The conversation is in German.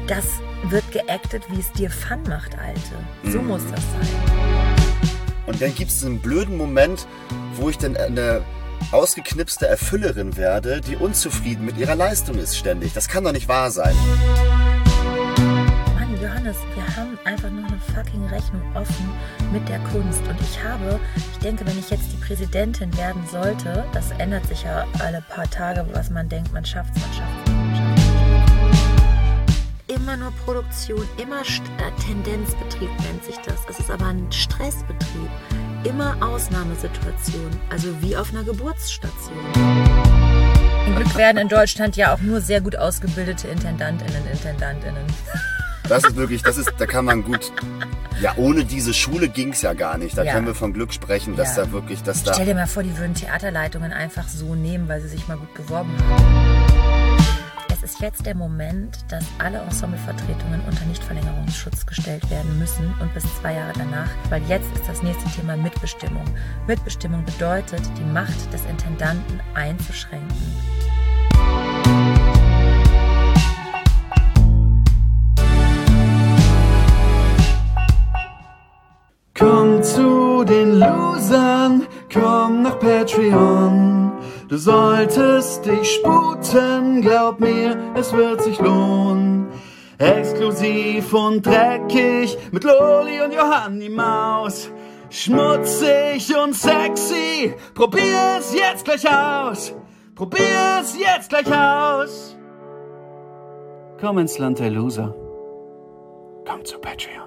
das wird geactet, wie es dir Fun macht, Alte. So muss das sein. Und dann gibt es einen blöden Moment, wo ich dann eine ausgeknipste Erfüllerin werde, die unzufrieden mit ihrer Leistung ist ständig. Das kann doch nicht wahr sein. Mann, Johannes, wir haben einfach nur eine fucking Rechnung offen mit der Kunst. Und ich denke, wenn ich jetzt die Präsidentin werden sollte, das ändert sich ja alle paar Tage, was man denkt, man schafft's. Immer nur Produktion, immer Tendenzbetrieb nennt sich das. Es ist aber ein Stressbetrieb. Immer Ausnahmesituation, also wie auf einer Geburtsstation. Zum Glück werden in Deutschland ja auch nur sehr gut ausgebildete Intendantinnen. Das ist wirklich, da kann man gut, ja, ohne diese Schule ging es ja gar nicht. Da können wir von Glück sprechen, dass da wirklich, Stell dir mal vor, die würden Theaterleitungen einfach so nehmen, weil sie sich mal gut beworben haben. Es ist jetzt der Moment, dass alle Ensemblevertretungen unter Nichtverlängerungsschutz gestellt werden müssen und bis 2 Jahre danach, weil jetzt ist das nächste Thema Mitbestimmung. Mitbestimmung bedeutet, die Macht des Intendanten einzuschränken. Komm zu den Losern, komm nach Patreon. Du solltest dich sputen, glaub mir, es wird sich lohnen. Exklusiv und dreckig mit Loli und Johanni Maus. Schmutzig und sexy, probier es jetzt gleich aus. Probier es jetzt gleich aus. Komm ins Land der Loser. Komm zu Patreon.